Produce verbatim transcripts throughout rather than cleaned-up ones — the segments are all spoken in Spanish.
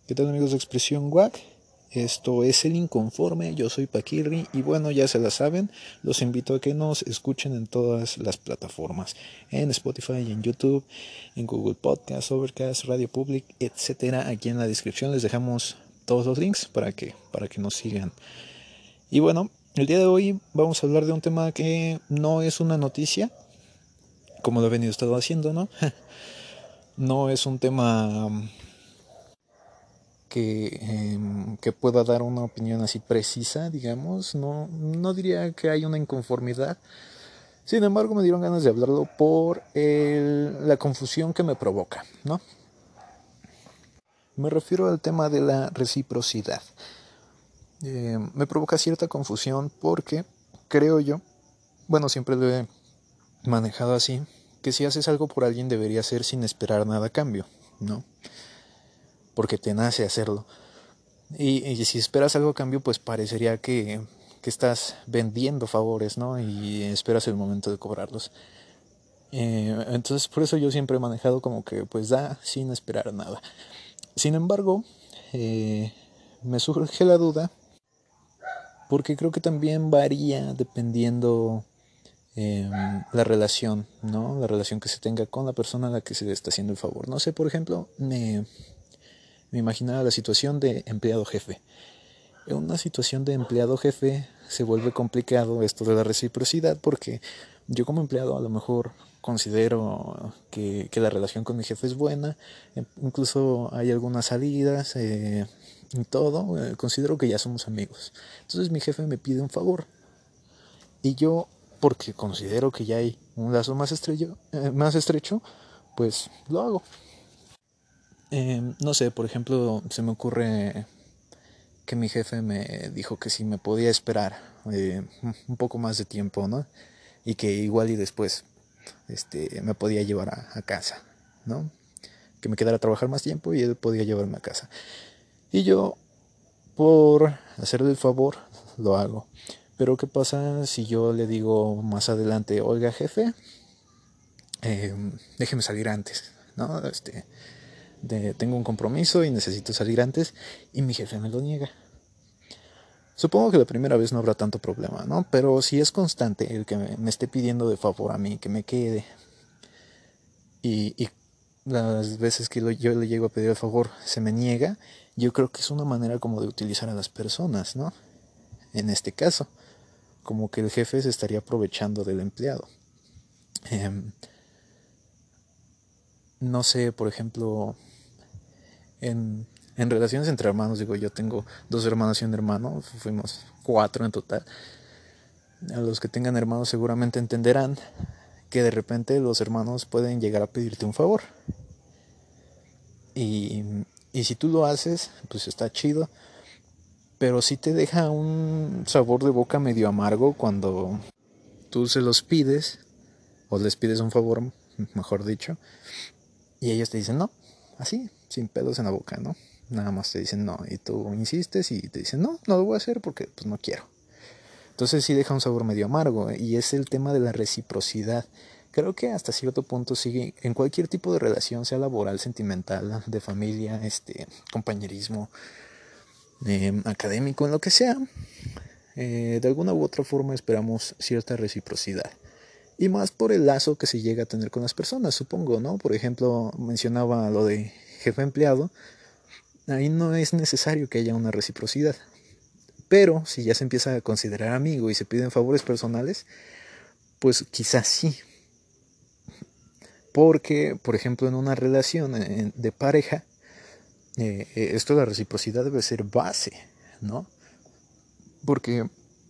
¿Qué tal, amigos de Expresión W A C? Esto es El Inconforme, yo soy Paquirri y bueno, ya se la saben, los invito a que nos escuchen en todas las plataformas, en Spotify, en YouTube, en Google Podcast, Overcast, Radio Public, etcétera. Aquí en la descripción les dejamos todos los links para que, para que nos sigan. Y bueno, el día de hoy vamos a hablar de un tema que no es una noticia, como lo he venido estado haciendo, ¿no? No es un tema que, eh, que pueda dar una opinión así precisa, digamos. No, no diría que hay una inconformidad. Sin embargo, me dieron ganas de hablarlo por el, la confusión que me provoca, ¿no? Me refiero al tema de la reciprocidad. Eh, me provoca cierta confusión porque creo yo, bueno, siempre lo he manejado así, que si haces algo por alguien debería ser sin esperar nada a cambio, ¿no? Porque te nace hacerlo. Y, y si esperas algo a cambio, pues parecería que, que estás vendiendo favores, ¿no? Y esperas el momento de cobrarlos. Eh, entonces, por eso yo siempre he manejado como que, pues da sin esperar nada. Sin embargo, eh, me surge la duda, porque creo que también varía dependiendo eh, la relación, ¿no? La relación que se tenga con la persona a la que se le está haciendo el favor. No sé, por ejemplo, me, me imaginaba la situación de empleado-jefe. En una situación de empleado jefe se vuelve complicado esto de la reciprocidad porque yo como empleado a lo mejor considero que, que la relación con mi jefe es buena, incluso hay algunas salidas eh, y todo, eh, considero que ya somos amigos. Entonces mi jefe me pide un favor y yo, porque considero que ya hay un lazo más, estrello, eh, más estrecho, pues lo hago. Eh, no sé, por ejemplo, se me ocurre que mi jefe me dijo que si me podía esperar eh, un poco más de tiempo, ¿no? Y que igual y después este, me podía llevar a, a casa, ¿no? Que me quedara a trabajar más tiempo y él podía llevarme a casa. Y yo, por hacerle el favor, lo hago. Pero ¿qué pasa si yo le digo más adelante, oiga jefe, eh, déjeme salir antes, ¿no? Este, de, tengo un compromiso y necesito salir antes y mi jefe me lo niega. Supongo que la primera vez no habrá tanto problema, ¿no? Pero si es constante el que me esté pidiendo de favor a mí, que me quede, y, y las veces que lo, yo le llego a pedir el favor se me niega, yo creo que es una manera como de utilizar a las personas, ¿no? En este caso, como que el jefe se estaría aprovechando del empleado. Eh, no sé, por ejemplo, en, en relaciones entre hermanos, digo, yo tengo dos hermanos y un hermano, fuimos cuatro en total. A los que tengan hermanos seguramente entenderán que de repente los hermanos pueden llegar a pedirte un favor. Y, y si tú lo haces, pues está chido. Pero sí te deja un sabor de boca medio amargo cuando tú se los pides, o les pides un favor, mejor dicho, y ellos te dicen no, así, sin pelos en la boca, ¿no? Nada más te dicen no, y tú insistes y te dicen no, no lo voy a hacer porque pues no quiero. Entonces sí deja un sabor medio amargo, y es el tema de la reciprocidad. Creo que hasta cierto punto sigue en cualquier tipo de relación, sea laboral, sentimental, de familia, este, compañerismo, eh, académico, en lo que sea, eh, de alguna u otra forma esperamos cierta reciprocidad. Y más por el lazo que se llega a tener con las personas, supongo, ¿no? Por ejemplo, mencionaba lo de jefe empleado, ahí no es necesario que haya una reciprocidad. Pero si ya se empieza a considerar amigo y se piden favores personales, pues quizás sí. Porque, por ejemplo, en una relación de pareja, eh, esto de la reciprocidad debe ser base, ¿no? Porque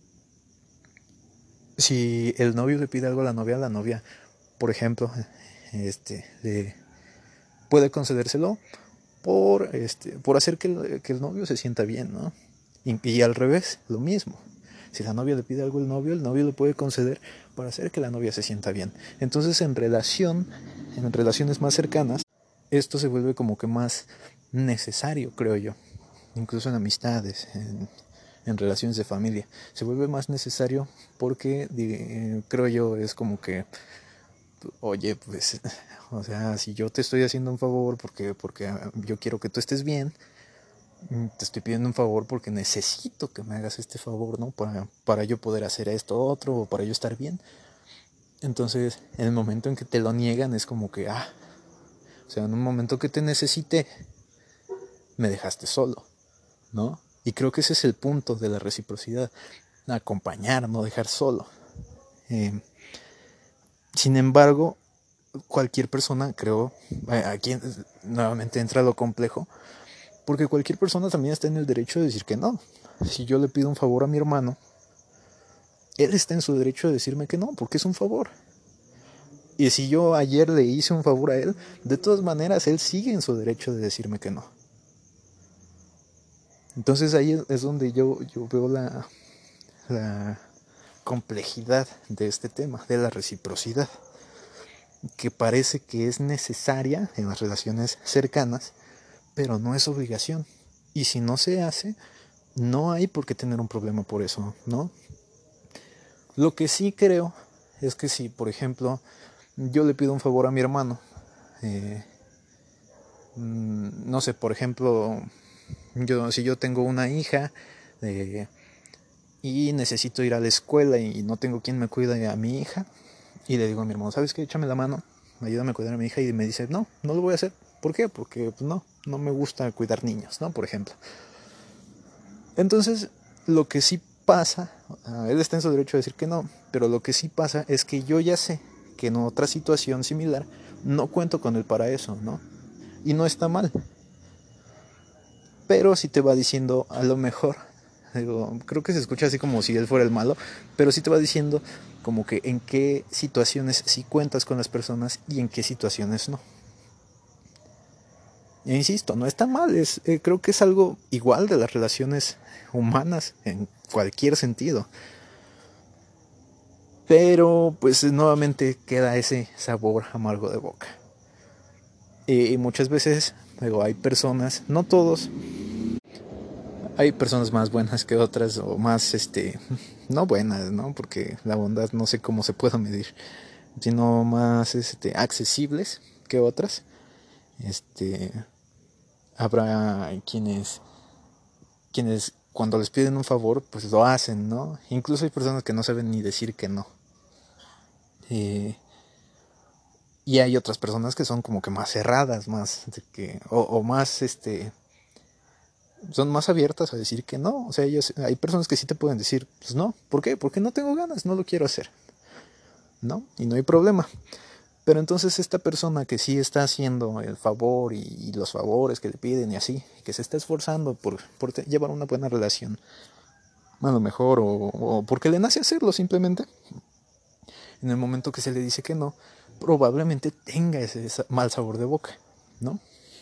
si el novio le pide algo a la novia, la novia, por ejemplo, este, le puede concedérselo por, este, por hacer que el, que el novio se sienta bien, ¿no? Y, y al revés, lo mismo. Si la novia le pide algo al novio, el novio lo puede conceder para hacer que la novia se sienta bien. Entonces, en relación, en relaciones más cercanas, esto se vuelve como que más necesario, creo yo. Incluso en amistades, en, en relaciones de familia. Se vuelve más necesario porque, eh, creo yo, es como que, oye, pues, o sea, si yo te estoy haciendo un favor porque, porque yo quiero que tú estés bien, te estoy pidiendo un favor porque necesito que me hagas este favor, ¿no? Para, para yo poder hacer esto otro o para yo estar bien. Entonces, en el momento en que te lo niegan es como que, ah, o sea, en un momento que te necesité, me dejaste solo, ¿no? Y creo que ese es el punto de la reciprocidad, acompañar, no dejar solo. Eh, sin embargo, cualquier persona, creo, aquí nuevamente entra lo complejo, porque cualquier persona también está en el derecho de decir que no. Si yo le pido un favor a mi hermano, él está en su derecho de decirme que no, porque es un favor. Y si yo ayer le hice un favor a él, de todas maneras él sigue en su derecho de decirme que no. Entonces ahí es donde yo, yo veo la, la complejidad de este tema, de la reciprocidad, que parece que es necesaria en las relaciones cercanas, pero no es obligación. Y si no se hace, no hay por qué tener un problema por eso, ¿no? Lo que sí creo es que si, por ejemplo, yo le pido un favor a mi hermano, eh, no sé, por ejemplo, yo, si yo tengo una hija eh, y necesito ir a la escuela y no tengo quien me cuide a mi hija, y le digo a mi hermano, ¿sabes qué? Échame la mano, ayúdame a cuidar a mi hija, y me dice, no, no lo voy a hacer. ¿Por qué? Porque pues, no, no me gusta cuidar niños, ¿no? Por ejemplo. Entonces, lo que sí pasa, él está en su derecho a decir que no, pero lo que sí pasa es que yo ya sé que en otra situación similar no cuento con él para eso, ¿no? Y no está mal. Pero sí te va diciendo, a lo mejor, digo, creo que se escucha así como si él fuera el malo, pero sí te va diciendo como que en qué situaciones sí cuentas con las personas y en qué situaciones no. E insisto, no está mal, es, eh, creo que es algo igual de las relaciones humanas en cualquier sentido. Pero pues nuevamente queda ese sabor amargo de boca. Y, y muchas veces, digo, hay personas, no todos, hay personas más buenas que otras o más, este, no buenas, ¿no? Porque la bondad no sé cómo se pueda medir, sino más, este, accesibles que otras. Este, habrá quienes, quienes cuando les piden un favor, pues lo hacen, ¿no? Incluso hay personas que no saben ni decir que no. Eh, y hay otras personas que son como que más cerradas, más, de que, o, o más, este, son más abiertas a decir que no. O sea, ellos, hay personas que sí te pueden decir, pues no, ¿por qué? Porque no tengo ganas, no lo quiero hacer, ¿no? Y no hay problema. Pero entonces esta persona que sí está haciendo el favor y, y los favores que le piden y así, que se está esforzando por, por te, llevar una buena relación, a lo mejor, o, o porque le nace hacerlo simplemente, en el momento que se le dice que no, probablemente tenga ese mal sabor de boca, ¿no?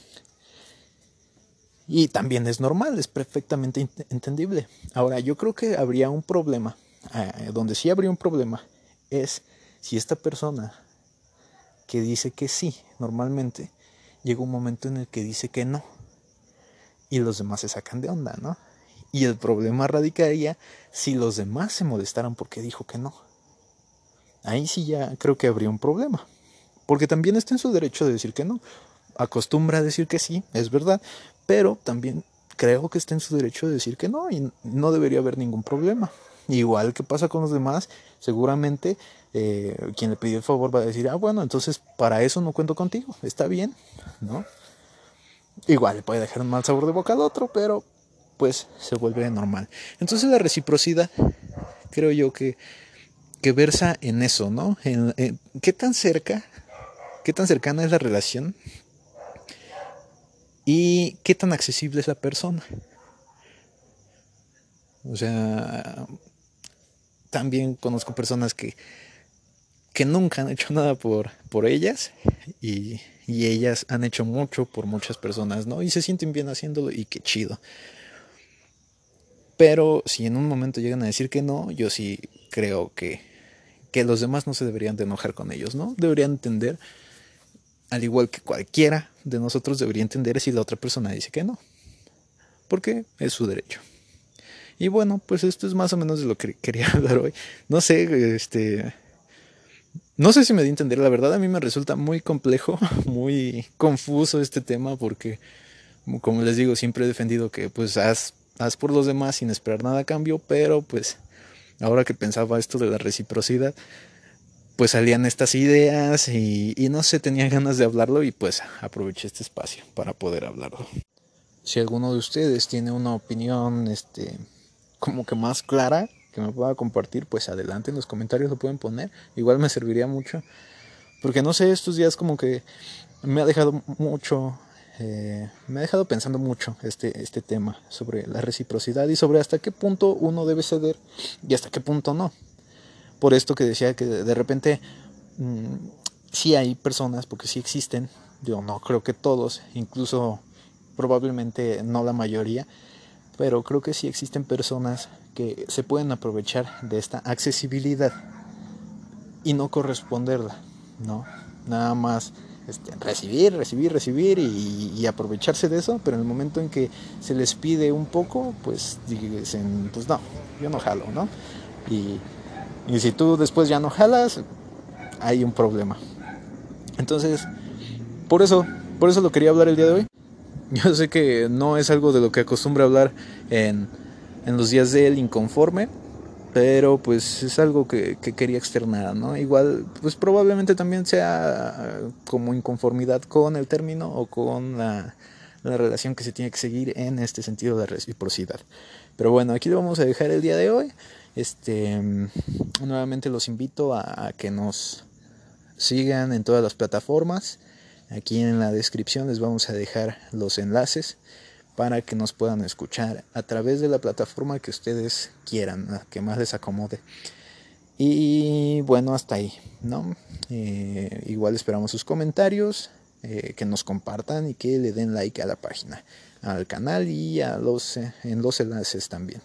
Y también es normal, es perfectamente entendible. Ahora, yo creo que habría un problema, eh, donde sí habría un problema, es si esta persona que dice que sí, normalmente, llega un momento en el que dice que no, y los demás se sacan de onda, ¿no? Y el problema radicaría si los demás se molestaran porque dijo que no. Ahí sí ya creo que habría un problema, porque también está en su derecho de decir que no. Acostumbra a decir que sí, es verdad, pero también creo que está en su derecho de decir que no y no debería haber ningún problema. Igual que pasa con los demás, seguramente eh, quien le pidió el favor va a decir, ah, bueno, entonces para eso no cuento contigo, está bien, ¿no? Igual le puede dejar un mal sabor de boca al otro, pero pues se vuelve normal. Entonces la reciprocidad, creo yo que, que versa en eso, ¿no? En, en, ¿qué tan cerca, qué tan cercana es la relación? ¿Y qué tan accesible es la persona? O sea, también conozco personas que, que nunca han hecho nada por, por ellas y, y ellas han hecho mucho por muchas personas, ¿no? Y se sienten bien haciéndolo y qué chido. Pero si en un momento llegan a decir que no, yo sí creo que, que los demás no se deberían de enojar con ellos, ¿no? Deberían entender, al igual que cualquiera de nosotros debería entender si la otra persona dice que no. Porque es su derecho. Y bueno, pues esto es más o menos de lo que quería hablar hoy. No sé, este... No sé si me di a entender, la verdad a mí me resulta muy complejo, muy confuso este tema porque, Como les digo, siempre he defendido que pues haz, haz por los demás sin esperar nada a cambio, pero pues ahora que pensaba esto de la reciprocidad, pues salían estas ideas y, y no sé, tenía ganas de hablarlo y pues aproveché este espacio para poder hablarlo. Si alguno de ustedes tiene una opinión este, como que más clara que me pueda compartir, pues adelante en los comentarios lo pueden poner. Igual me serviría mucho. Porque no sé, estos días como que me ha dejado mucho, eh, me ha dejado pensando mucho este, este tema sobre la reciprocidad y sobre hasta qué punto uno debe ceder y hasta qué punto no. Por esto que decía que de repente mmm, sí hay personas, porque sí existen, yo no creo que todos, incluso probablemente no la mayoría, pero creo que sí existen personas que se pueden aprovechar de esta accesibilidad y no corresponderla, ¿no? Nada más este, recibir, recibir, recibir y, y aprovecharse de eso, pero en el momento en que se les pide un poco, pues dicen, pues no, yo no jalo, ¿no? Y, y si tú después ya no jalas, hay un problema. Entonces, por eso, por eso lo quería hablar el día de hoy. Yo sé que no es algo de lo que acostumbro a hablar en, en los días del inconforme, pero pues es algo que, que quería externar, ¿no? Igual, pues probablemente también sea como inconformidad con el término o con la, la relación que se tiene que seguir en este sentido de reciprocidad. Pero bueno, aquí lo vamos a dejar el día de hoy. Este, nuevamente los invito a, a que nos sigan en todas las plataformas. Aquí en la descripción les vamos a dejar los enlaces para que nos puedan escuchar a través de la plataforma que ustedes quieran, la que más les acomode. Y bueno, hasta ahí, ¿no? Eh, igual esperamos sus comentarios, eh, que nos compartan y que le den like a la página, al canal y a los, eh, en los enlaces también.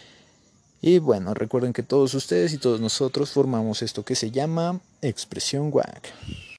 Y bueno, recuerden que todos ustedes y todos nosotros formamos esto que se llama Expresión W A C.